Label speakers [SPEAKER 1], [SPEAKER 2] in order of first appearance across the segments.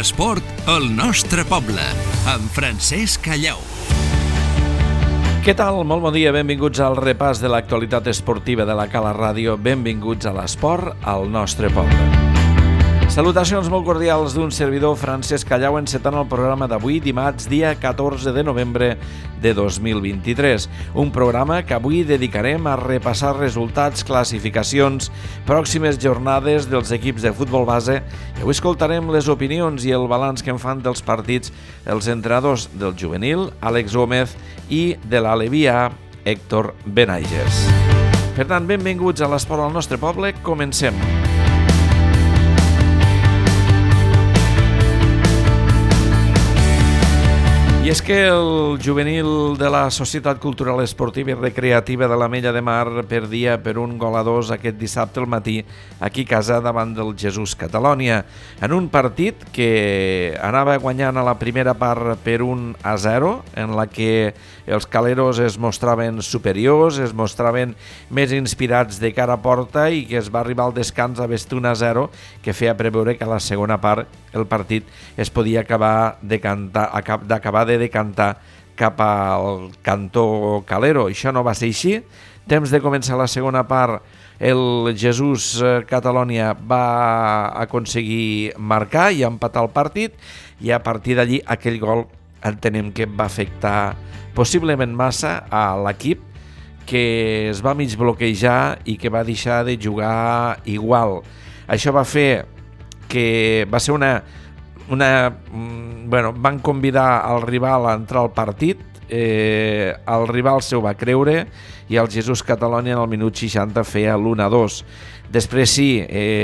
[SPEAKER 1] L'esport al nostre poble, amb Francesc Callau.
[SPEAKER 2] Què tal? Molt bon dia, benvinguts al repàs de l'actualitat esportiva de la Cala Ràdio. Benvinguts a l'esport al nostre poble. Salutacions molt cordials d'un servidor, Francesc Callau, encetant el programa d'avui, dimarts, dia 14 de novembre de 2023. Un programa que avui dedicarem a repassar resultats, classificacions, pròximes jornades dels equips de futbol base, i avui escoltarem les opinions i el balanç que en fan dels partits els entrenadors del juvenil, Àlex Gómez, i de l'Alevia, Héctor Benaiges. Per tant, benvinguts a l'esport al nostre poble. Comencem. I és que el juvenil de la Societat Cultural Esportiva i Recreativa de l'Ametlla de Mar perdia per 1-2 aquest dissabte al matí aquí a casa davant del Jesús Catalonia, en un partit que anava guanyant a la primera part per 1-0, en la que els caleros es mostraven superiors, es mostraven més inspirats de cara a porta i que es va arribar al descans a vestir 1-0, que feia preveure que a la segona part el partit es podia acabar de decantar cap al cantó calero. Això no va ser així. Temps de començar la segona part, el Jesús Catalonia va aconseguir marcar i empatar el partit, i a partir d'allí aquell gol entenem que va afectar possiblement massa a l'equip, que es va mig bloquejar i que va deixar de jugar igual. Això va fer que va ser van convidar el rival a entrar al partit, el rival s'ho va creure i el Jesús Catalonia en el minut 60 feia l'1-2. Després sí,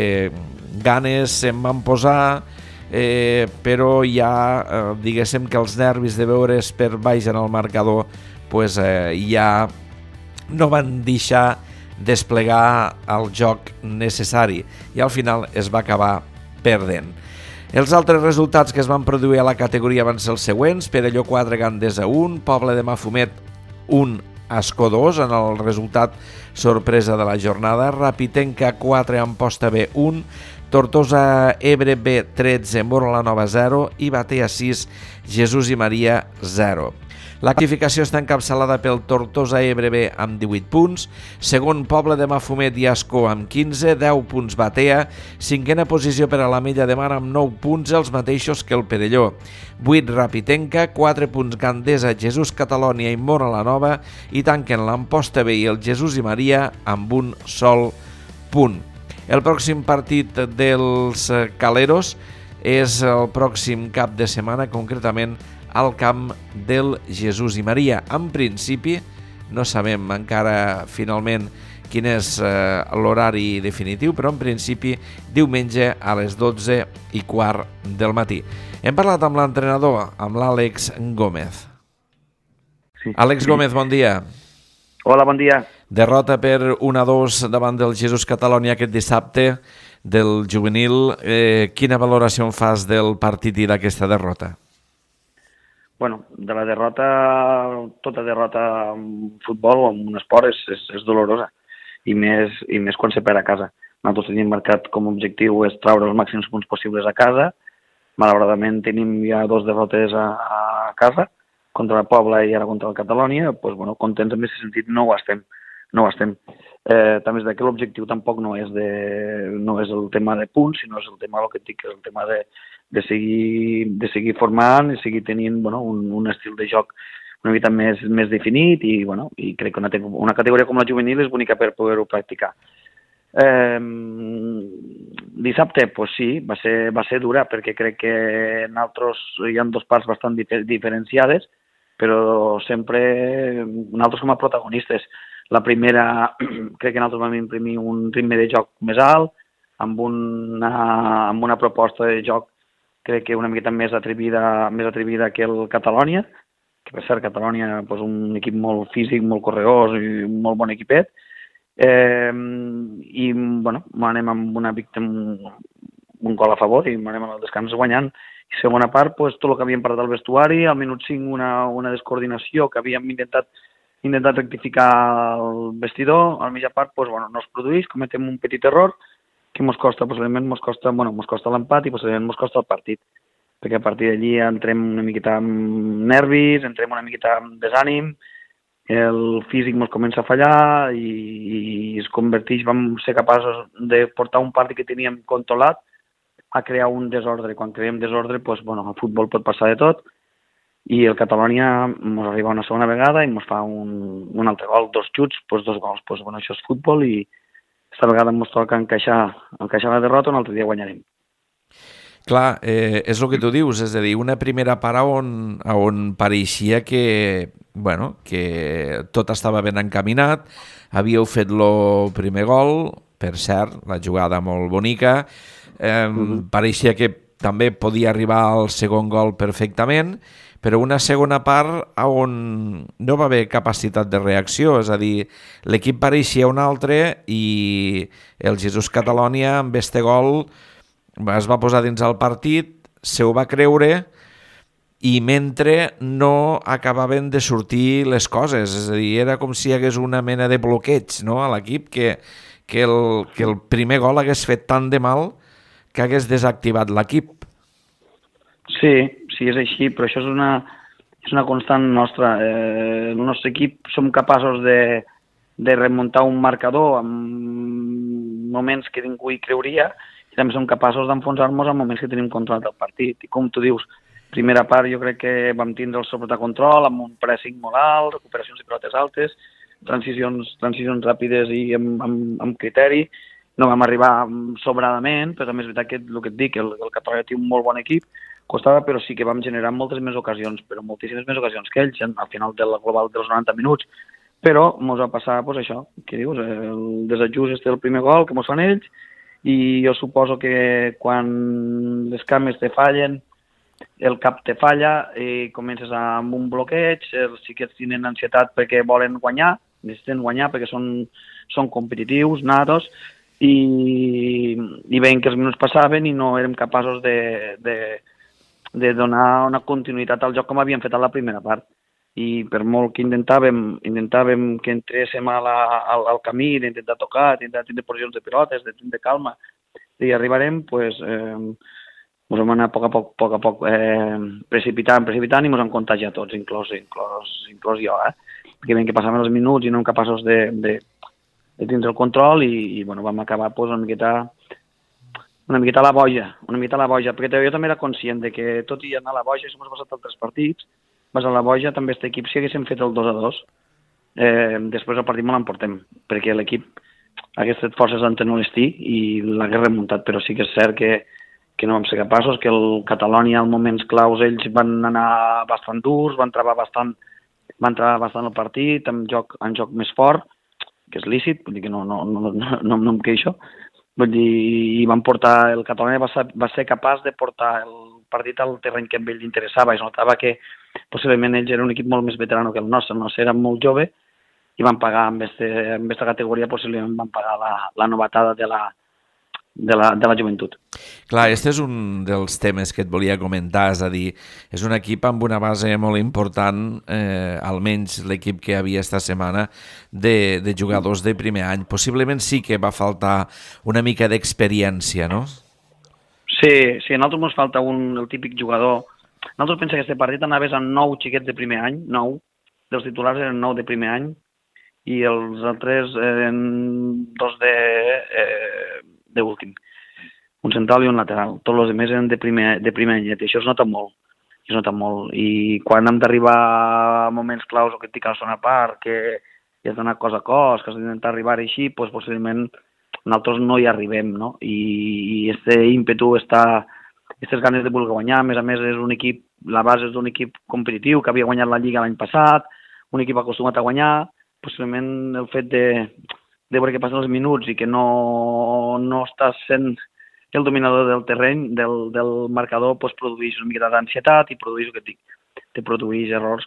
[SPEAKER 2] ganes se'n van posar, però ja diguéssim que els nervis de veure's per baix en el marcador ja no van deixar desplegar el joc necessari i al final es va acabar perdent. Els altres resultats que es van produir a la categoria van ser els següents: Perelló 4, Gandesa 1, Poble de Mafumet 1, Ascó 2, en el resultat sorpresa de la jornada, Rapitenca 4, Amposta B 1, Tortosa Ebre B 13, Móra la Nova 0 i Batea 6, Jesús i Maria 0. La classificació està encapçalada pel Tortosa Ebre B amb 18 punts, segon Poble de Mafumet i Ascó amb 15, 10 punts Batea, cinquena posició per a l'Ametlla de Mar amb 9 punts, els mateixos que el Perelló, 8 Rapitenca, 4 punts Gandesa, Jesús Catalonia i Móra la Nova, i tanquen l'Amposta B i el Jesús i Maria amb un sol punt. El pròxim partit dels caleros és el pròxim cap de setmana, concretament al camp del Jesús i Maria. En principi, no sabem encara finalment quin és l'horari definitiu, però en principi diumenge a les 12:15 del matí. Hem parlat amb l'entrenador, amb l'Àlex Gómez.
[SPEAKER 3] Sí.
[SPEAKER 2] Àlex Gómez, bon dia.
[SPEAKER 3] Hola, bon dia.
[SPEAKER 2] Derrota per 1-2 davant del Jesús Catalonia aquest dissabte del juvenil. Quina valoració en fas del partit i d'aquesta derrota?
[SPEAKER 3] Bueno, de la derrota, tota derrota en futbol o en un esport és dolorosa, i més quan se perd a casa. Nosaltres tenim marcat com a objectiu és traure els màxims punts possibles a casa. Malauradament tenim ja 2 derrotes a casa, contra el Poble i ara contra el Catalonia. Contents en aquest sentit no ho estem. També és que l'objectiu tampoc no és el tema de punts, sinó és el tema, el que et dic, el tema de seguir formant i seguir tenint un estil de joc una mica més definit, i crec que una categoria com la juvenil és bonica per poder-ho practicar. Dissabte, sí, va ser dura, perquè crec que nosaltres hi ha 2 parts bastant diferenciades, però sempre nosaltres com a protagonistes. La primera, crec que nosaltres vam imprimir un ritme de joc més alt, amb una proposta de joc crec que una miqueta més atrevida que el Catalonia, que per cert, Catalonia, un equip molt físic, molt corredors i un molt bon equipet. I anem amb un gol a favor i anem al descans guanyant. I segona part, tot el que havíem parlat al vestuari, al minut 5 una descoordinació que havíem intentat rectificar el vestidor, a la mitja part no es produeix, cometem un petit error que ens costa, posiblement ens costa l'empat i posiblement ens costa el partit. perquè a partir d'allí entrem una miqueta amb nervis, entrem una miqueta amb desànim, el físic ens comença a fallar i es converteix, vam ser capaços de portar un partit que teníem controlat a crear un desordre. Quan creem desordre, doncs, bueno, al futbol pot passar de tot, i el Catalonia ens arriba una segona vegada i ens fa un altre gol, 2 xuts, doncs 2 gols. Doncs, bueno, això és futbol i aquesta vegada ens toca encaixar la derrota, un altre dia guanyarem.
[SPEAKER 2] Clar, és el que tu dius, és a dir, una primera part on pareixia que, bueno, que tot estava ben encaminat, havíeu fet el primer gol, per cert, la jugada molt bonica, pareixia que també podia arribar al segon gol perfectament, però una segona part on no va haver capacitat de reacció, és a dir, l'equip pareixia un altre i el Jesús Catalonia amb este gol es va posar dins el partit, se ho va creure i mentre no acabaven de sortir les coses, és a dir, era com si hi hagués una mena de bloqueig, no?, a l'equip, que el primer gol hagués fet tant de mal que hagués desactivat l'equip.
[SPEAKER 3] Sí, és així, però això és una constant nostra. El nostre equip som capaços de remuntar un marcador en moments que ningú hi creuria i també som capaços d'enfonsar-nos en moments que tenim controlat el partit. I com tu dius, primera part jo crec que vam tindre el sobrecontrol amb un pressing molt alt, recuperacions de pilotes altes, transicions ràpides i amb criteri. No vam arribar sobradament, però també és veritat que el que et dic, el Catalonia té un molt bon equip, costava, però sí que vam generar moltes més ocasions, però moltíssimes més ocasions que ells, al final del global dels 90 minuts. Però ens va passar doncs, això, que dius, el desajust és el primer gol que ens fan ells, i jo suposo que quan les cames te fallen, el cap te falla, i comences amb un bloqueig, els xiquets tenen ansietat perquè volen guanyar, necessiten guanyar perquè són competitius, natos, i veiem que els minuts passaven i no érem capaços de donar una continuïtat al joc com havíem fet a la primera part. I per molt que intentàvem que entréssim al camí, d'intentar tocar, d'intentar tindre posicions de pilotes, de tindre calma, i arribarem, doncs, ens vam anar a poc a poc precipitant i ens han contagiat tots, inclòs jo, perquè veiem que passaven els minuts i no érem capaços de tindre el control i bueno, vam acabar pues, una miqueta a la boja, perquè jo també era conscient de que tot i anar a la boja, si hem passat altres partits, vas a la boja, també aquest equip, si haguéssim fet el 2-2, després el partit me l'emportem, perquè l'equip hagués fet forces d'antenolestí i l'hagués remuntat, però sí que és cert que no vam ser capaços, que el Catalonia en moments claus ells van anar bastant durs, van travar bastant el partit, en joc més fort, que és lícit, vull dir que no em queixo, vull dir, i van portar, el Catalonia va ser capaç de portar el partit al terreny que a ell li interessava, i es notava que possiblement ells eren un equip molt més veterano que el nostre era molt jove, i van pagar amb aquesta categoria, possiblement van pagar la novatada de la joventut.
[SPEAKER 2] Clar, este és un dels temes que et volia comentar, és a dir, és un equip amb una base molt important, almenys l'equip que havia esta setmana, de jugadors de primer any. Possiblement sí que va faltar una mica d'experiència, no?
[SPEAKER 3] Sí, a nosaltres ens falta el típic jugador. Nosaltres pensem que aquest partit anaves amb 9 xiquets de primer any, 9, dels titulars eren 9 de primer any, i els altres eren 2 d'últim, un central i un lateral. Tots els altres eren de primer any, i això es nota molt. I quan hem d'arribar a moments claus, o que et dic a la segona part, que has d'anar cos a cos, que has d'intentar arribar així, doncs possiblement nosaltres no hi arribem, no? I aquest ímpetu, aquestes ganes de voler guanyar, a més, és un equip, la base és d'un equip competitiu que havia guanyat la Lliga l'any passat, un equip acostumat a guanyar, possiblement el fet de veure que passen els minuts i que no estàs sent el dominador del terreny, del marcador, doncs produeix una mica d'ansietat i produeix el que et dic, te produeix errors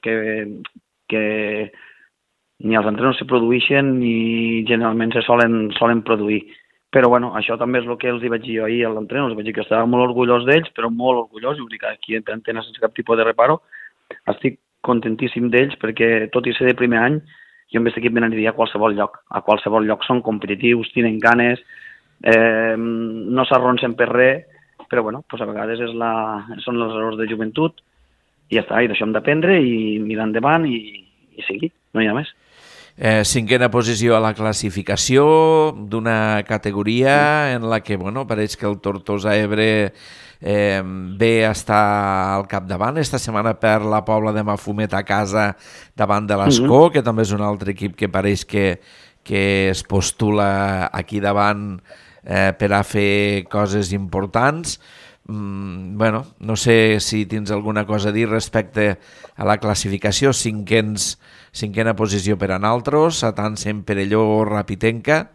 [SPEAKER 3] que ni els entrenadors se produeixen ni generalment se solen produir. Però bueno, això també és el que els hi vaig dir jo ahir a l'entrenador, els vaig dir que estava molt orgullós d'ells, però molt orgullós, i vull dir que aquí en antena sense cap tipus de reparo, estic contentíssim d'ells perquè tot i ser de primer any, jo amb aquest equip m'aniria a qualsevol lloc són competitius, tenen ganes, no s'arronsen per res, però bueno, doncs a vegades són els errors de joventut i ja està, i d'això hem d'aprendre i mirar endavant i seguir, no hi ha més.
[SPEAKER 2] Cinquena posició a la classificació d'una categoria en la que pareix que el Tortosa Ebre ve a estar al capdavant. Esta setmana per la Pobla de Mafumet a casa davant de l'Escó, que també és un altre equip que pareix que es postula aquí davant per a fer coses importants. No sé si tens alguna cosa a dir respecte a la classificació. Cinquena posició per a nosaltres, a tant sent Perelló o Rapitenca.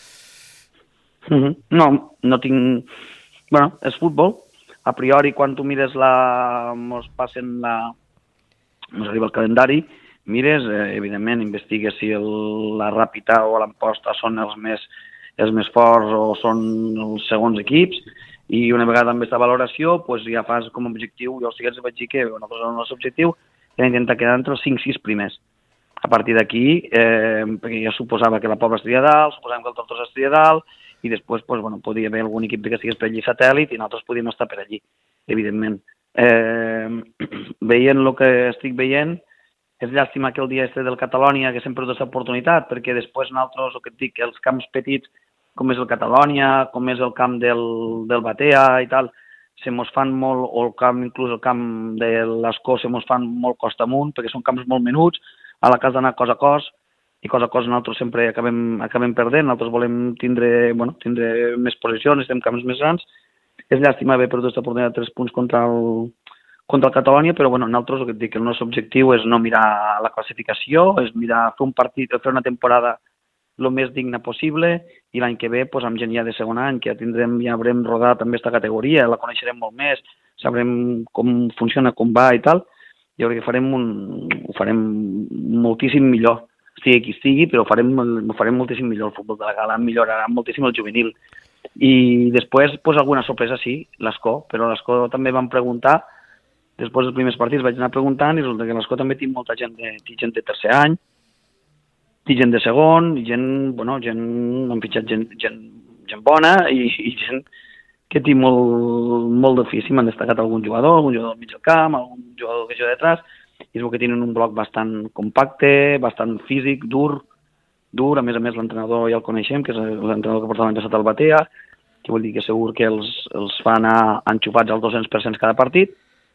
[SPEAKER 3] No tinc... Bueno, és futbol. A priori, quan tu mires mos arriba el calendari, mires, evidentment, investigues si la Ràpita o l'Amposta són els més forts o són els segons equips, i una vegada amb aquesta valoració doncs ja fas com a objectiu, jo sí que els vaig dir que el nostre objectiu era intentar quedar entre els 5-6 primers. A partir d'aquí, perquè ja suposava que la Pobla estaria dalt, suposàvem que el Tortosa estaria dalt, i després podia haver algun equip que estigués per allí satèl·lit i nosaltres podíem estar per allí, evidentment. Veient el que estic veient, és llàstima que el dia del Catalònia que sempre dona oportunitat, perquè després nosaltres, el que et dic, els camps petits, com és el Catalònia, com és el camp del Batea i tal, se mos fan molt, o inclús el camp de l'Escó se mos fan molt costa amunt, perquè són camps molt menuts, a la casa d'anar cos a cos, i cos a cos nosaltres sempre acabem perdent, nosaltres volem tindre més posicions, estem camps més grans. És llàstima haver perdut aquesta oportunitat de 3 punts contra el Catalònia, però nosaltres el que et dic, el nostre objectiu és no mirar la classificació, és mirar fer un partit, fer una temporada el més digna possible, i l'any que ve, amb gent ja de segon any, que ja haurem rodat també aquesta categoria, la coneixerem molt més, sabrem com funciona, com va i tal, jo crec que ho farem moltíssim millor, estigui qui estigui, però ho farem moltíssim millor el futbol de la Gala, millorarà moltíssim el juvenil. I després, alguna sorpresa sí, l'Escó, però l'Escó també vam preguntar, després dels primers partits vaig anar preguntant, i resulta que l'Escó també tinc molta gent de tercer any, tinc gent de segon, han fitxat gent bona, i gent que tinc molt d'ofici, m'han destacat algun jugador al mig del camp, algun jugador que juga detrás, i és que tenen un bloc bastant compacte, bastant físic, dur, a més l'entrenador ja el coneixem, que és l'entrenador que porta l'any passat al Batea, que vol dir que segur que els fa anar enxufats al 200% cada partit,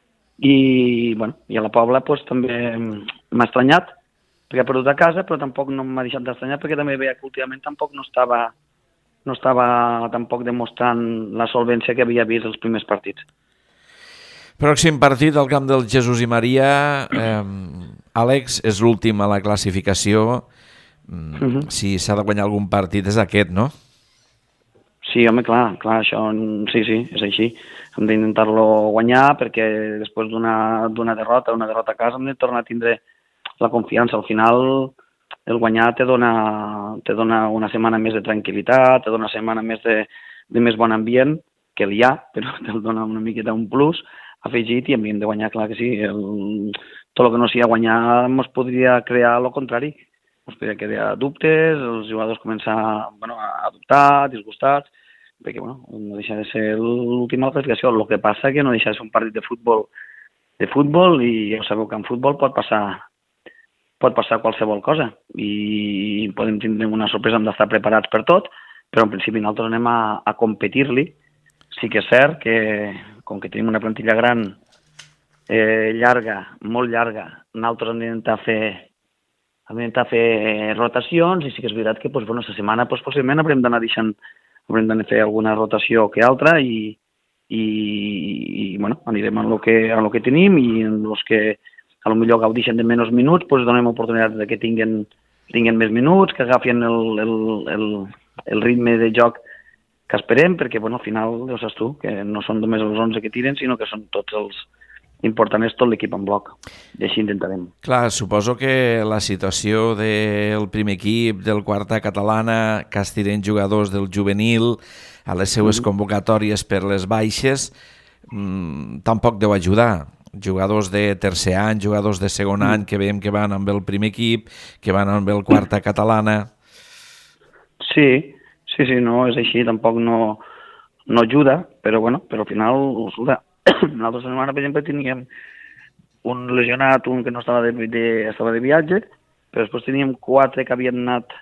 [SPEAKER 3] i a la Pobla també m'ha estranyat, perquè ha perdut a casa, però tampoc no m'ha deixat d'estranyar, perquè també veia que últimament tampoc no estava tampoc demostrant la solvència que havia vist els primers partits.
[SPEAKER 2] Pròxim partit al camp del Jesús i Maria. Àlex, és l'últim a la classificació. Si s'ha de guanyar algun partit és aquest, no?
[SPEAKER 3] Sí, home, clar, això sí, és així. Hem d'intentar-lo guanyar perquè després d'una derrota a casa hem de tornar a tindre la confiança. Al final el guanyar te dona una setmana més de tranquil·litat, te dona una setmana més de més bon ambient, que el hi ha, però te'l dona una miqueta un plus afegit, i hem de guanyar, clar que sí. Tot el que no sigui guanyar ens podria crear el contrari. Ens podria crear dubtes, els jugadors començar a dubtar, disgustats, perquè no deixa de ser l'última classificació. El que passa que no deixa de ser un partit de futbol, i ja sabeu que en futbol pot passar qualsevol cosa, i podem tindre una sorpresa, hem d'estar preparats per tot, però en principi nosaltres anem a competir-li. Sí que és cert que, com que tenim una plantilla gran, llarga, molt llarga, nosaltres hem d'intentar fer rotacions, i sí que és veritat que aquesta setmana possiblement haurem d'anar fer alguna rotació que altra, i anirem a lo que tenim, i en els que potser gaudixen de menys minuts, donem oportunitats que tinguin més minuts, que agafin el ritme de joc que esperem, perquè al final, ja saps tu, que no són només els 11 que tiren, sinó que són tots els importants, tot l'equip en bloc, i així intentarem.
[SPEAKER 2] Clar, suposo que la situació del primer equip, del quarta catalana, que es tiren jugadors del juvenil a les seues convocatòries per les baixes, tampoc deu ajudar. Jugadors de tercer any, jugadors de segon any, que veiem que van amb el primer equip, que van amb el quarta catalana.
[SPEAKER 3] Sí, no, és així, tampoc no no ajuda, però bueno, però al final, l'altra setmana, per exemple, teníem un lesionat, un que no estava estava de viatge, però després teníem quatre que havien anat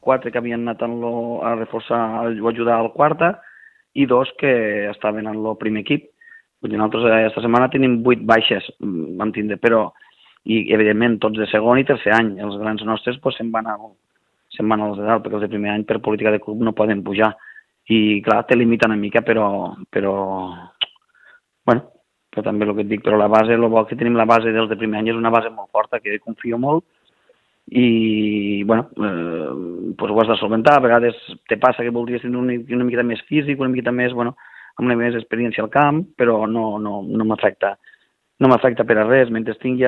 [SPEAKER 3] a reforçar o ajudar al quarta i dos que estaven en el primer equip. Vull dir, nosaltres aquesta setmana tenim 8 baixes, vam tindre, però, i evidentment tots de segon i tercer any. Els grans nostres pues, se'n van als de dalt, perquè els de primer any per política de club no poden pujar. I clar, te limiten una mica, però bueno, però també el que et dic, però la base, el bo que tenim la base dels de primer any és una base molt forta, que confio molt, i bueno, pues ho has de solventar. A vegades te passa que voldries tenir una miqueta més físic, una miqueta més, bueno, amb una més experiència al camp, però no m'afecta. No m'afecta per a res. Mentre tingui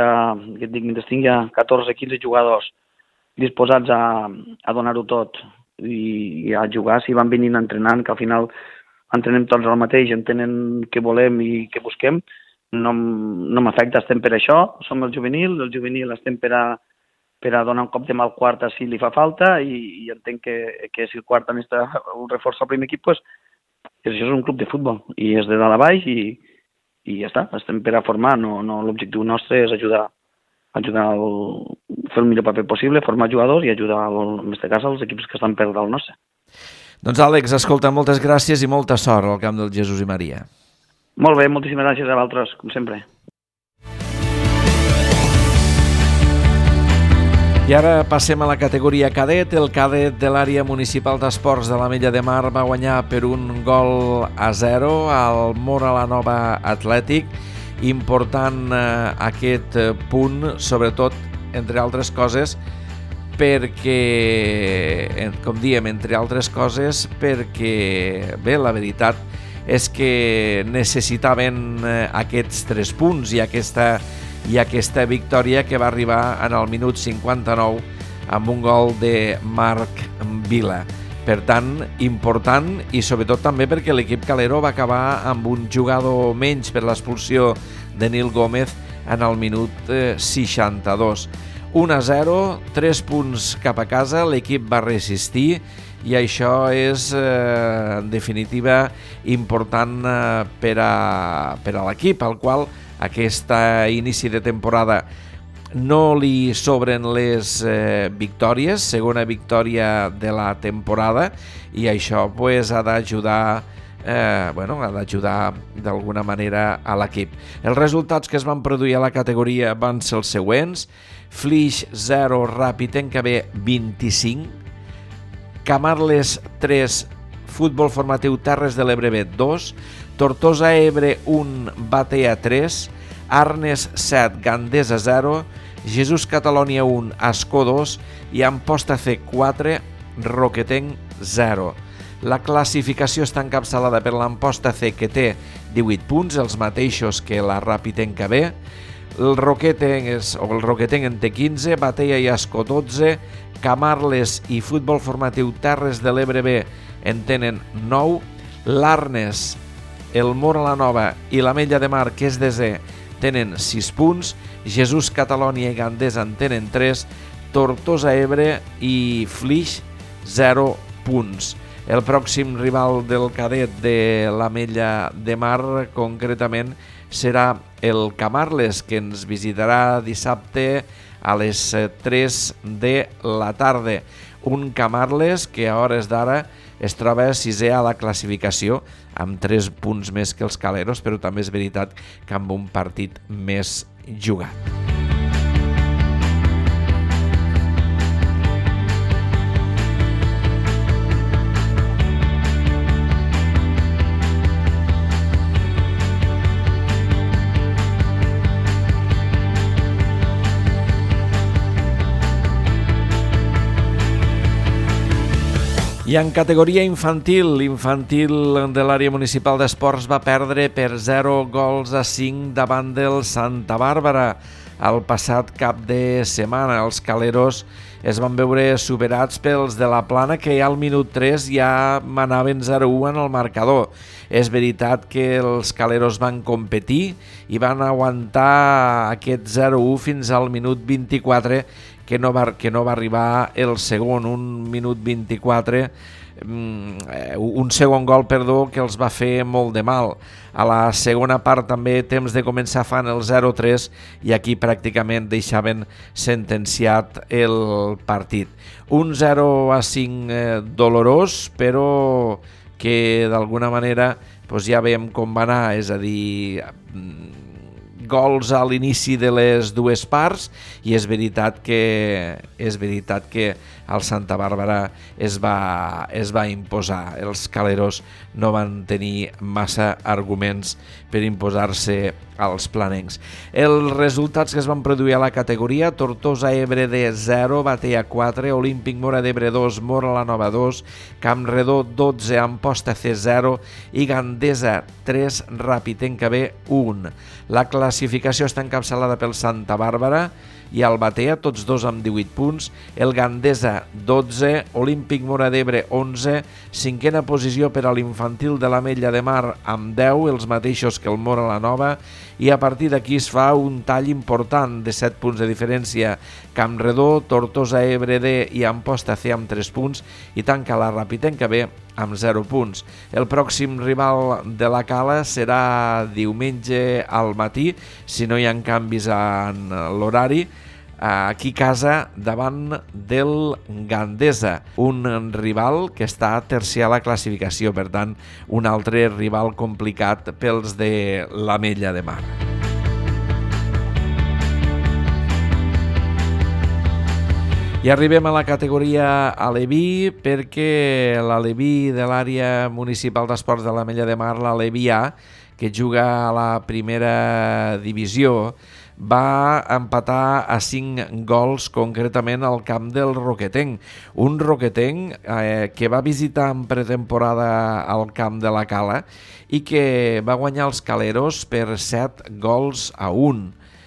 [SPEAKER 3] 14-15 jugadors disposats a donar-ho tot i a jugar, si van venint entrenant, que al final entrenem tots el mateix, entenen què volem i què busquem, no m'afecta, estem per això, som el juvenil estem per a donar un cop de mà al quarta si li fa falta, i entenc que si el quarta necessita un reforç al primer equip, pues, això és un club de futbol, i és de dalt a baix, i ja està, estem per a formar, l'objectiu nostre és ajudar a fer el millor paper possible, formar jugadors i ajudar, en aquest cas, els equips que estan per dalt nostre.
[SPEAKER 2] Doncs Àlex, escolta, moltes gràcies i molta sort al camp del Jesús i Maria.
[SPEAKER 3] Molt bé, moltíssimes gràcies a vosaltres, com sempre.
[SPEAKER 2] I ara passem a la categoria cadet. El cadet de l'àrea municipal d'esports de l'Ametlla de Mar va guanyar per 1-0 al Móra la Nova Atlètic. Important aquest punt, sobretot, entre altres coses, perquè, com diem, entre altres coses, perquè, bé, la veritat és que necessitaven aquests 3 punts i aquesta victòria que va arribar en el minut 59 amb un gol de Marc Vila. Per tant, important, i sobretot també perquè l'equip calero va acabar amb un jugador menys per l'expulsió de Nil Gómez en el minut 62. 1-0, 3 punts cap a casa, l'equip va resistir i això és, en definitiva, important per a l'equip, al qual aquest inici de temporada no li sobren les victòries, segona victòria de la temporada, i això pues, ha d'ajudar d'alguna manera a l'equip. Els resultats que es van produir a la categoria van ser els següents: Flix 0, Ràpid NKB 25, Camarles 3, Futbol Formatiu Terres de l'Ebre B 2, Tortosa Ebre 1, Batea 3, Arnes 7, Gandesa 0, Jesús Catalònia 1, Ascó 2 i Amposta C 4, Roquetenc 0. La classificació està encapçalada per l'Amposta C, que té 18 punts, els mateixos que la Ràpid NKB. El Roquetenc en té 15, Batea i Ascó 12, Camarles i Futbol Formatiu Terres de l'Ebre B en tenen 9, l'Arnes, el Móra la Nova i l'Ametlla de Mar, que és desè, tenen 6 punts, Jesús Catalònia i Gandesa en tenen 3, Tortosa Ebre i Flix 0 punts. El pròxim rival del cadet de l'Ametlla de Mar, concretament, serà el Camarles, que ens visitarà dissabte a les 3 de la tarda. Un Camarles que a hores d'ara es troba sisè a la classificació, amb 3 punts més que els caleros, però també és veritat que amb un partit més jugat. I en categoria infantil de l'àrea municipal d'esports va perdre per 0-5 davant del Santa Bàrbara el passat cap de setmana. Els caleros es van veure superats pels de la Plana, que ja al minut 3 ja manaven 0-1 en el marcador. És veritat que els caleros van competir i van aguantar aquest 0-1 fins al minut 24, que no va arribar el segon, 1 minut 24, un segon gol, que els va fer molt de mal. A la segona part també temps de començar fan el 0-3 i aquí pràcticament deixaven sentenciat el partit. Un 0-5 dolorós, però que d'alguna manera ja veiem com va anar, és a dir, gols a l'inici de les dues parts, i és veritat que el Santa Bàrbara es va imposar. Els caleros no van tenir massa arguments per imposar-se als planencs. Els resultats que es van produir a la categoria: Tortosa Ebre de 0, Batea 4, Olímpic Móra d'Ebre 2, Móra la Nova 2, Campredó 12, Amposta C 0 i Gandesa 3, Rapitenca B 1. La classificació està encapçalada pel Santa Bàrbara i el Batea, tots dos amb 18 punts, el Gandesa 12, Olímpic Móra d'Ebre 11, cinquena posició per a l'infantil de l'Ametlla de Mar amb 10, els mateixos que el Móra la Nova, i a partir d'aquí es fa un tall important de 7 punts de diferència. Campredó, Tortosa Ebre D i Amposta C amb 3 punts i tanca la Rapitenca B amb 0 punts. El pròxim rival de la Cala serà diumenge al matí, si no hi ha canvis en l'horari, aquí a casa davant del Gandesa, un rival que està tercer a la classificació, per tant un altre rival complicat pels de l'Ametlla de Mar. I arribem a la categoria Aleví, perquè l'Aleví de l'àrea municipal d'esports de l'Ametlla de Mar, l'Aleví A, que juga a la primera divisió, va empatar a 5 gols concretament al camp del Roquetenc. Un Roquetenc que va visitar en pretemporada al camp de la Cala i que va guanyar els caleros per 7 gols a 1.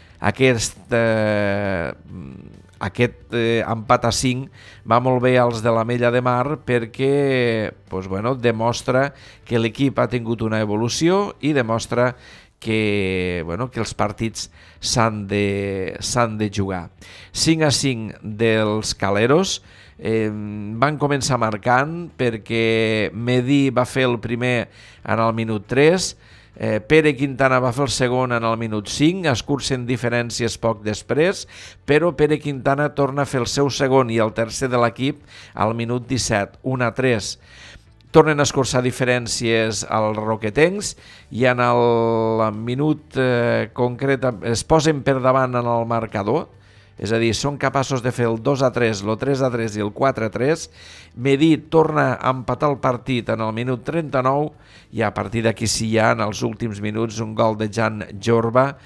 [SPEAKER 2] Aquest empat a 5 va molt bé als de l'Ametlla de Mar perquè demostra que l'equip ha tingut una evolució i demostra que els partits s'han de jugar. 5 a 5 dels caleros, van començar marcant perquè Medí va fer el primer en el minut 3, Pere Quintana va fer el segon en el minut 5, escurcen diferències poc després, però Pere Quintana torna a fer el seu segon i el tercer de l'equip al minut 17, 1 a 3. Tornen a escurçar diferències als roquetencs i en el minut concret es posen per davant en el marcador, és a dir, són capaços de fer el 2 a 3, el 3 a 3 i el 4 a 3. Medí torna a empatar el partit en el minut 39 i a partir d'aquí sí hi ha en els últims minuts un gol de Jan Jorba,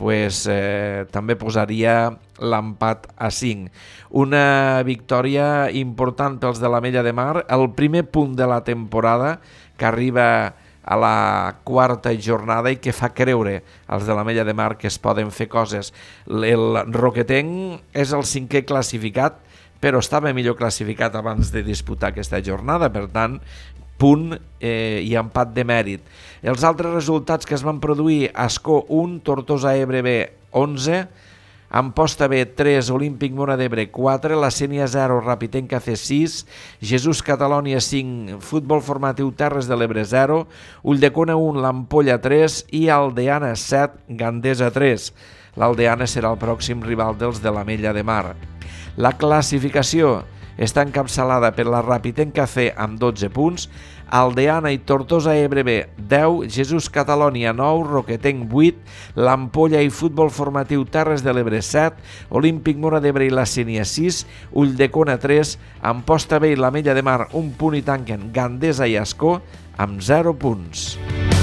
[SPEAKER 2] també posaria l'empat a 5. Una victòria important pels de l'Ametlla de Mar, el primer punt de la temporada que arriba a la quarta jornada i que fa creure als de l'Ametlla de Mar que es poden fer coses. El Roquetenc és el 5è classificat, però estava millor classificat abans de disputar aquesta jornada, per tant, punt i empat de mèrit. Els altres resultats que es van produir: Ascó 1, Tortosa Ebre B 11, Amposta B 3, Olímpic Móra d'Ebre 4, la Sénia 0, Rapitenca C 6, Jesús Catalònia 5, Futbol Formatiu Terres de l'Ebre 0, Ulldecona 1, l'Ampolla 3 i Aldeana 7, Gandesa 3. L'Aldeana serà el pròxim rival dels de l'Ametlla de Mar. La classificació està encapçalada per la Rapitenca C amb 12 punts, Aldeana i Tortosa Ebre B 10, Jesús Catalònia 9, Roquetenc 8, l'Ampolla i Futbol Formatiu Terres de l'Ebre 7, Olímpic Móra d'Ebre i la Sénia 6, Ulldecona 3, Amposta B i l'Ametlla de Mar 1 punt i tanquen Gandesa i Ascó amb 0 punts.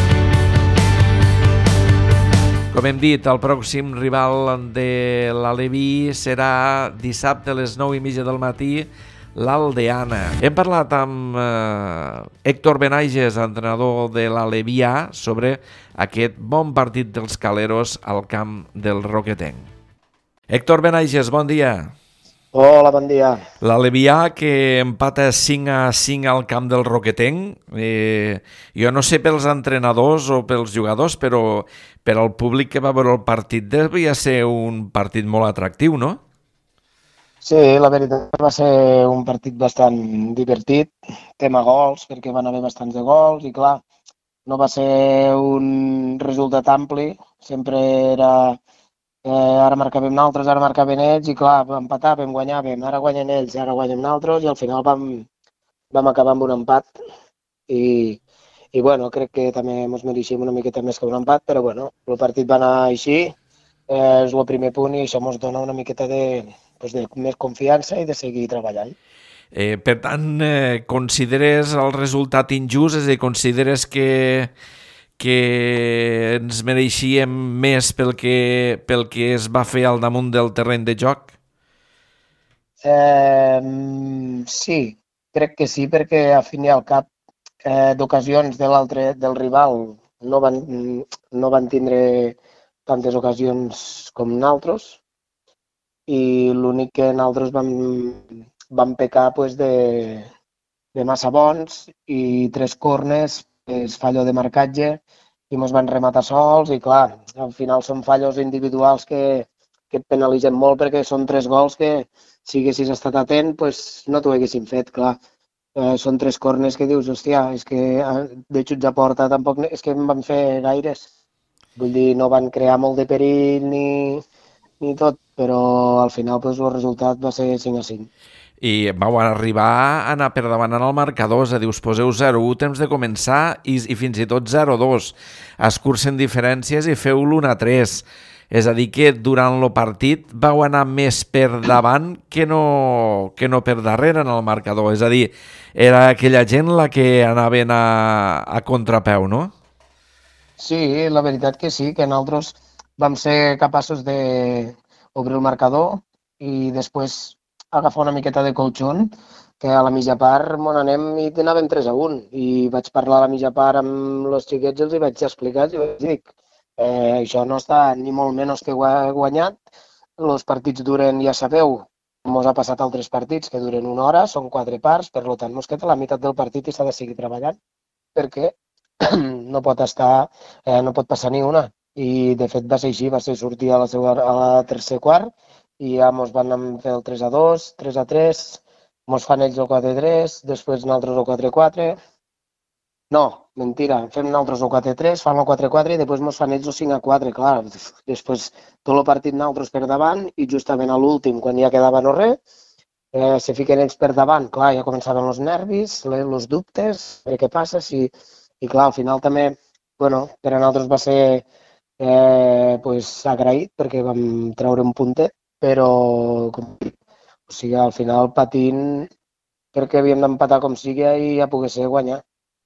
[SPEAKER 2] Com hem dit, el pròxim rival de l'Aleví serà dissabte a les 9:30 del matí, l'Aldeana. Hem parlat amb Héctor Benaiges, entrenador de l'Aleví A, sobre aquest bon partit dels caleros al camp del Roquetenc. Héctor Benaiges, bon dia.
[SPEAKER 4] Hola, bon dia.
[SPEAKER 2] L'Aleví A que empata 5 a 5 al camp del Roquetenc. Jo no sé pels entrenadors o pels jugadors, però per al públic que va veure el partit devia ser un partit molt atractiu, no?
[SPEAKER 4] Sí, la veritat va ser un partit bastant divertit, tema gols, perquè van haver bastants de gols i clar, no va ser un resultat ampli, sempre era ara marcàvem nosaltres, ara marcaven ells i clar, empatàvem, guanyàvem, ara guanyen ells, ara guanyem nosaltres i al final vam acabar amb un empat i, i bueno, crec que també ens mereixíem una miqueta més que un empat, però bueno, el partit va anar així, és el primer punt i això ens dona una miqueta de més confiança i de seguir treballant.
[SPEAKER 2] Per tant, consideres el resultat injust? És a dir, consideres que ens mereixíem més pel que es va fer al damunt del terreny de joc?
[SPEAKER 4] Sí, crec que sí, perquè a fin i al cap d'ocasions del rival no van tindre tantes ocasions com nosaltres i l'únic que nosaltres vam pecar pues, de massa bons i 3 corners, és fallo de marcatge i ens van rematar sols i clar, al final són fallos individuals que et penalitzen molt perquè són 3 gols que si haguessis estat atent pues, no t'ho haguessin fet, clar. Són 3 corners que dius, hòstia, és que de xuts a porta tampoc és que en van fer gaires. Vull dir, no van crear molt de perill ni tot, però al final pues, el resultat va ser 5-5.
[SPEAKER 2] I vau arribar a anar per davant en el marcador, és a dir, us poseu 0-1 temps de començar i fins i tot 0-2. Escurcen diferències i feu l'1-3. És a dir, que durant el partit vau anar més per davant que no per darrere en el marcador. És a dir, era aquella gent la que anaven a contrapeu, no?
[SPEAKER 4] Sí, la veritat que sí, que nosaltres vam ser capaços d'obrir el marcador i després agafar una miqueta de colxón, que a la mitja part mos anem i anàvem 3-1. I vaig parlar a la mitja part amb els xiquets i els hi vaig explicar i vaig dir això no està ni molt menys que guanyat. Els partits duren, ja sabeu, mos ha passat altres partits que duren 1 hora, són 4 parts, per tant mos queda la meitat del partit i s'ha de seguir treballant perquè no pot no pot passar ni una. I de fet va ser així, va ser sortir a la tercer quart i ja mos van fer el 3-2, 3-3, mos fan ells el 4-3, després nosaltres el 4-4. No, mentira, fem nosaltres el 4-3, fan el 4-4 i després mos fan ells el 5-4, clar. Després tot el partit nosaltres per davant i justament a l'últim, quan ja quedava no res, se fiquen ells per davant, clar, ja començaven els nervis, els dubtes, què passa, i clar, al final també, bueno, per a nosaltres va ser pues, agraït perquè vam treure un puntet, però o sigui, al final patint perquè havíem d'empatar com sigui i ja pogués ser guanyar.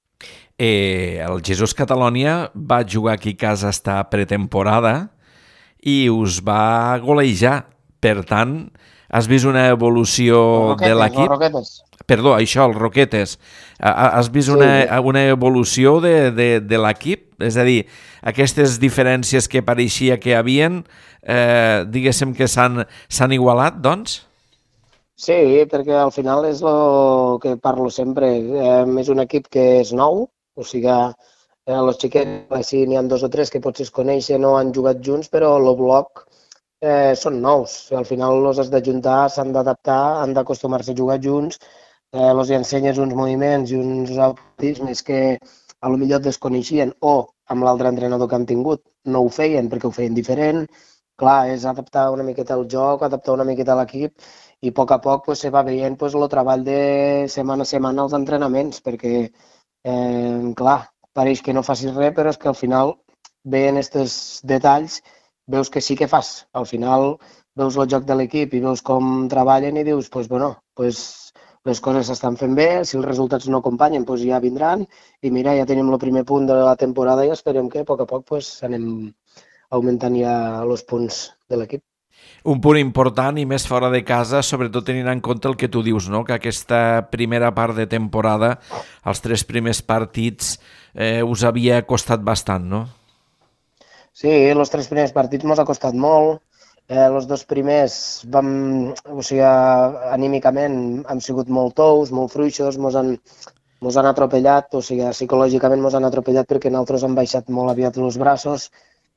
[SPEAKER 2] El Jesús Catalònia va jugar aquí a casa esta pretemporada i us va golejar. Per tant, has vist una evolució de l'equip? Perdó, això, els Roquetes. Has vist una evolució de l'equip? És a dir, aquestes diferències que pareixia que hi havien, diguéssim que s'han igualat, doncs?
[SPEAKER 4] Sí, perquè al final és el que parlo sempre. És un equip que és nou, o sigui, els xiquets, sí, n'hi ha 2 o 3 que potser es coneixen o han jugat junts, però el bloc són nous. Al final els has d'ajuntar, s'han d'adaptar, han d'acostumar-se a jugar junts, els hi ensenyes uns moviments i uns automatismes que a lo millor desconeixien o amb l'altre entrenador que han tingut no ho feien perquè ho feien diferent. Clar, és adaptar una miqueta el joc, adaptar una miqueta l'equip i a poc pues, se va veient pues, el treball de setmana a setmana als entrenaments perquè, clar, pareix que no facis res, però és que al final veient aquests detalls veus que sí que fas. Al final veus el joc de l'equip i veus com treballen i dius, pues, bueno, pues, les coses s'estan fent bé, si els resultats no acompanyen pues, ja vindran i mira, ja tenim el primer punt de la temporada i esperem que a poc pues, anem augmentant ja els punts de l'equip.
[SPEAKER 2] Un punt important i més fora de casa, sobretot tenint en compte el que tu dius, no? Que aquesta primera part de temporada, els 3 primers partits, us havia costat bastant, no?
[SPEAKER 4] Sí, els 3 primers partits ens ha costat molt. Els 2 primers o sigui, anímicament hem sigut molt tous, molt fluixos, ens han atropellat, o sigui, psicològicament ens han atropellat perquè nosaltres hem baixat molt aviat els braços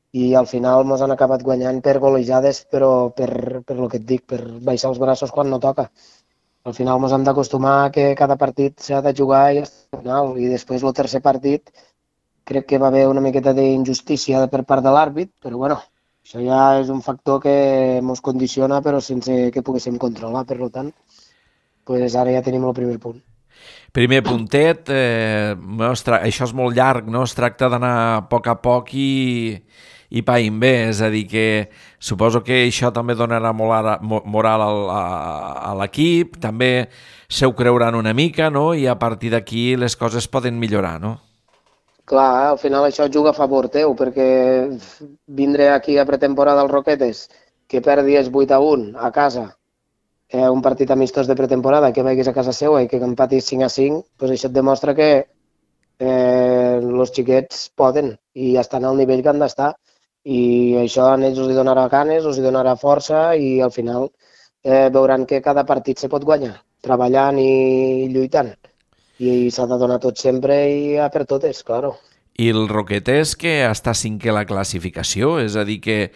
[SPEAKER 4] i al final ens han acabat guanyant per golejades, però per el que et dic, per baixar els braços quan no toca. Al final ens hem d'acostumar que cada partit s'ha de jugar i al final. I després el tercer partit crec que va haver una miqueta d'injustícia per part de l'àrbit, però bueno, això ja és un factor que ens condiciona però sense que poguéssim controlar, per tant, pues ara ja tenim el primer punt.
[SPEAKER 2] Primer puntet, això és molt llarg, no? Es tracta d'anar a poc i païm bé, és a dir, que suposo que això també donarà moral a l'equip, també se ho creuran una mica, no? I a partir d'aquí les coses poden millorar, no?
[SPEAKER 4] Clar, al final això juga a favor teu, perquè vindre aquí a pretemporada als Roquetes, que perdies 8-1 a casa, un partit amistós de pretemporada, que vagis a casa seva i que empatis 5-5, doncs això et demostra que els xiquets poden i estan al nivell que han d'estar. I això a ells els donarà ganes, els donarà força i al final veuran que cada partit se pot guanyar, treballant i lluitant. I s'ha de donar tot sempre i a per totes, claro.
[SPEAKER 2] I el Roquetes que està cinquè a la classificació, és a dir, que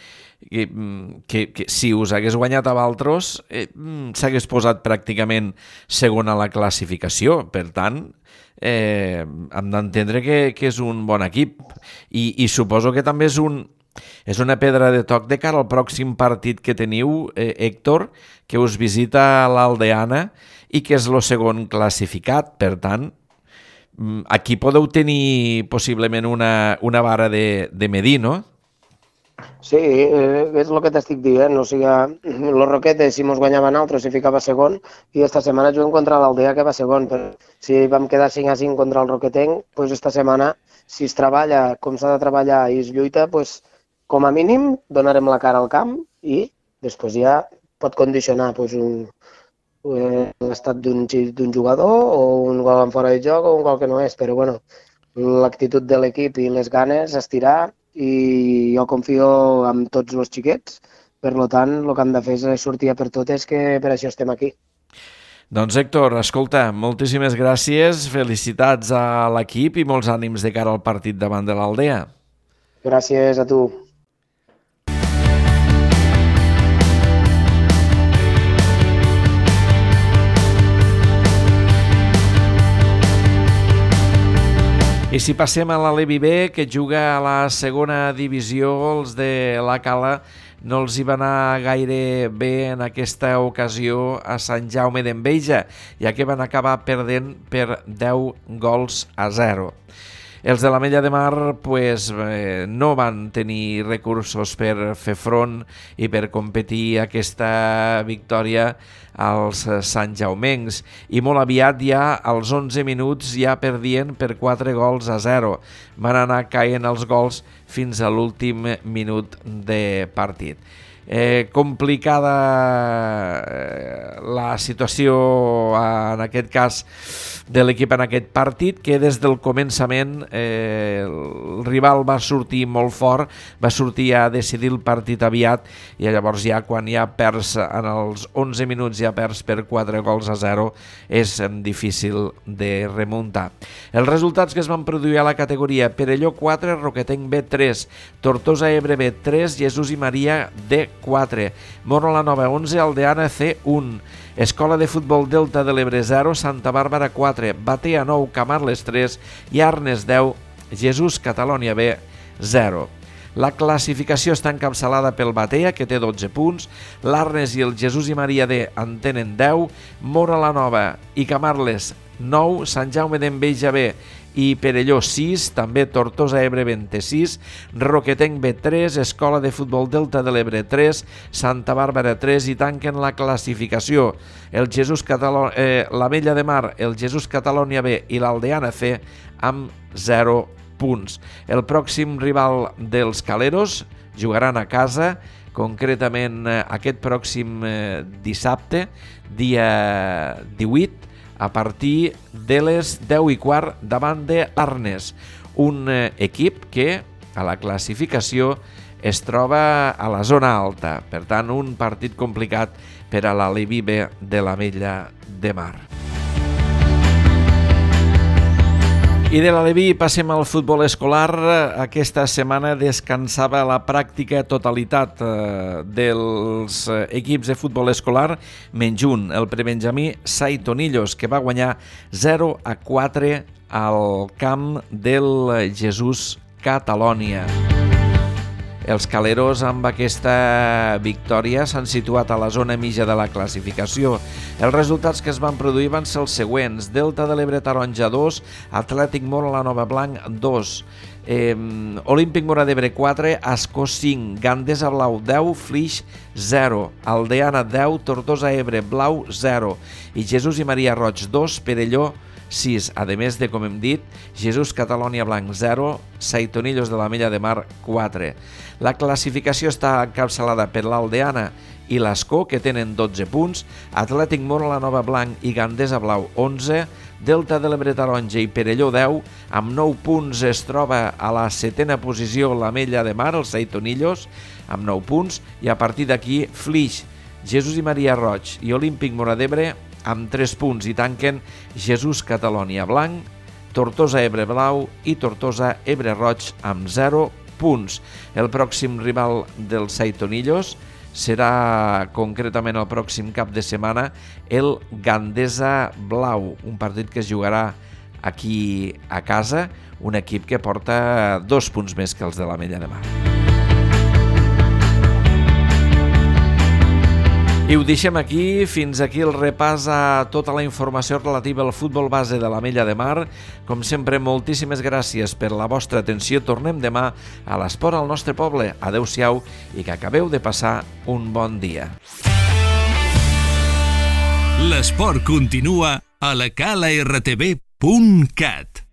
[SPEAKER 2] si us hagués guanyat a Valtros s'hagués posat pràcticament segon a la classificació. Per tant, hem d'entendre que és un bon equip i suposo que també és una pedra de toc de cara al pròxim partit que teniu, Héctor, que us visita l'Aldeana i que és el segon classificat. Per tant, aquí podeu tenir possiblement una vara de medir, no?
[SPEAKER 4] Sí, és el que t'estic dient. O sigui, los Roquetes, si mos guanyaven altres, si ficava segon, i esta setmana juguem contra l'Aldea, que va segon. Però si vam quedar 5-5 contra el Roquetenc, doncs esta setmana, si es treballa com s'ha de treballar i es lluita, doncs com a mínim donarem la cara al camp i després ja pot condicionar l'estat d'un jugador o un gol en fora de joc o un gol que no és. Però bueno, l'actitud de l'equip i les ganes estirar i jo confio en tots els xiquets. Per tant, el que han de fer és sortir a per totes, que per això estem aquí.
[SPEAKER 2] Doncs Héctor, escolta, moltíssimes gràcies, felicitats a l'equip i molts ànims de cara al partit davant de l'Aldea.
[SPEAKER 4] Gràcies a tu.
[SPEAKER 2] I si passem a l'Alevi B, que juga a la segona divisió, els de la Cala no els hi va anar gaire bé en aquesta ocasió a Sant Jaume d'Enveja, ja que van acabar perdent per 10-0. Els de l'Ametlla de Mar no van tenir recursos per fer front i per competir aquesta victòria als santjaumencs i molt aviat ja als 11 minuts ja perdien per 4-0. Van anar caient els gols fins a l'últim minut de partit. Complicada la situació en aquest cas de l'equip en aquest partit, que des del començament el rival va sortir molt fort, va sortir a decidir el partit aviat i llavors ja quan ja perds en els 11 minuts ja perds per 4-0 és difícil de remuntar. Els resultats que es van produir a la categoria: Perelló 4, Roquetenc B 3, Tortosa Ebre B 3, Jesús i Maria D 4, Móra la Nova 11, Aldeana C 1, Escola de Futbol Delta de l'Ebre 0, Santa Bàrbara 4, Batea 9, Camarles 3 i Arnes 10, Jesús Catalònia B 0. La classificació està encapçalada pel Batea, que té 12 punts, l'Arnes i el Jesús i Maria D en tenen 10, Móra la Nova i Camarles 9, Sant Jaume d'Enveja B i Perelló 6, també Tortosa Ebre 26, Roquetenc B 3, Escola de Futbol Delta de l'Ebre 3, Santa Bàrbara 3 i tanquen la classificació l'Ametlla de Mar, el Jesús Catalònia B i l'Aldeana C amb 0 punts. El pròxim rival dels Caleros jugaran a casa, concretament aquest pròxim dissabte, dia 18, a partir de les 10:15 davant de l'Arnes, un equip que a la classificació es troba a la zona alta. Per tant, un partit complicat per a l'Alevi B de l'Ametlla de Mar. I de l'Aleví passem al futbol escolar. Aquesta setmana descansava la pràctica totalitat dels equips de futbol escolar, menys un, el prebenjamí Saitonillos, que va guanyar 0-4 al camp del Jesús Catalònia. Els caleros amb aquesta victòria s'han situat a la zona mitja de la classificació. Els resultats que es van produir van ser els següents: Delta de l'Ebre Taronja 2, Atlètic Mora la Nova Blanc 2, Olímpic Mora d'Ebre 4, Ascó 5, Gandesa Blau 10, Flix 0, Aldeana 10, Tortosa Ebre Blau 0 i Jesús i Maria Roig 2, Perelló 6, a més de, com hem dit, Jesús Catalònia Blanc 0, Saitonillos de l'Ametlla de Mar 4. La classificació està encapçalada per l'Aldeana i l'Ascó, que tenen 12 punts, Atlètic Mora la Nova Blanc i Gandesa Blau 11, Delta de l'Ebre Taronja i Perelló 10, amb 9 punts es troba a la 7a posició l'Ametlla de Mar, els Saitonillos, amb 9 punts, i a partir d'aquí Flix, Jesús i Maria Roig i Olímpic Mora d'Ebre amb 3 punts i tanquen Jesús Catalònia Blanc, Tortosa Ebre Blau i Tortosa Ebre Roig amb 0 punts. El pròxim rival dels Saitonillos serà concretament el pròxim cap de setmana el Gandesa Blau, un partit que es jugarà aquí a casa, un equip que porta 2 punts més que els de l'Ametlla de Mar. I ho deixem aquí. Fins aquí el repàs a tota la informació relativa al futbol base de l'Ametlla de Mar. Com sempre, moltíssimes gràcies per la vostra atenció. Tornem demà a l'Esport al nostre poble. Adéu-siau i que acabeu de passar un bon dia.
[SPEAKER 1] L'esport continua a la calartv.cat.